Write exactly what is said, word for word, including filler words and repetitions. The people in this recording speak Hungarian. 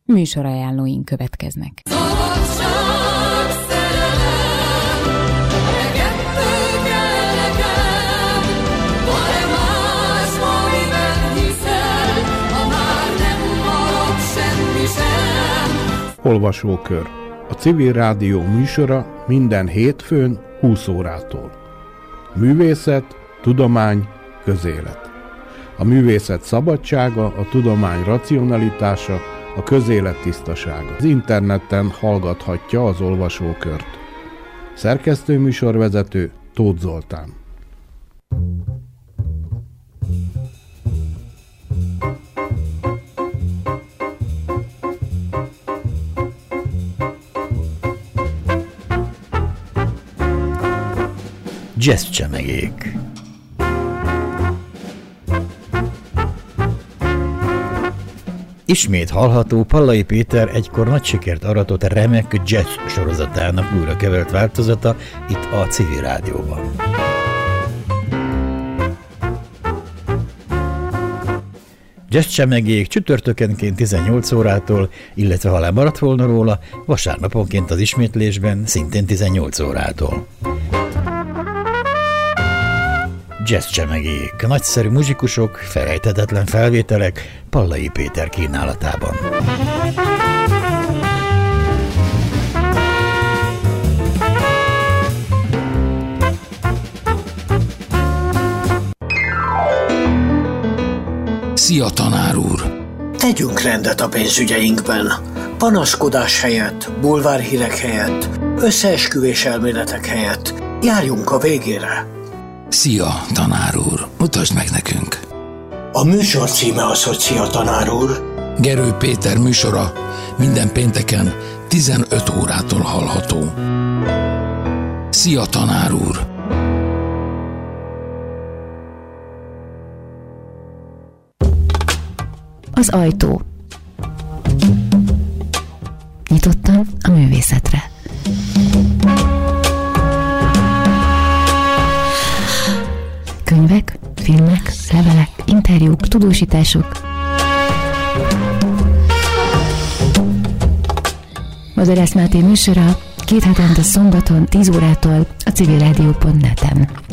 Műsorajánlóink következnek. Olvasókör. A Civil Rádió műsora minden hétfőn húsz órától. Művészet, tudomány, közélet. A művészet szabadsága, a tudomány racionalitása, a közélet tisztasága. Az interneten hallgathatja az olvasókört. Szerkesztő műsorvezető Tóth Zoltán. Jazzcsemegék. Ismét hallható Pallai Péter egykor nagy sikert aratott remek jazz sorozatának újra kevert változata itt a Civil Rádióban. Jazzcsemegék csütörtökenként tizennyolc órától, illetve ha lemaradt volna róla, vasárnaponként az ismétlésben szintén tizennyolc órától. Jazzcsemegék, nagyszerű muzsikusok, felejthetetlen felvételek Pallai Péter kínálatában. Szia, tanár úr! Tegyünk rendet a pénzügyeinkben. Panaszkodás helyett, bulvárhírek helyett, összeesküvés elméletek helyett járjunk a végére. Szia, tanár úr! Mutasd meg nekünk! A műsor címe az, hogy Szia, tanár úr! Gerő Péter műsora minden pénteken tizenöt órától hallható. Szia, tanár úr! Az ajtó. Nyitottam a művészetre. Könyvek, filmek, levelek, interjúk, tudósítások. Mazarász Máté műsora két hetente szombaton tíz órától a civilrádió pont net-en.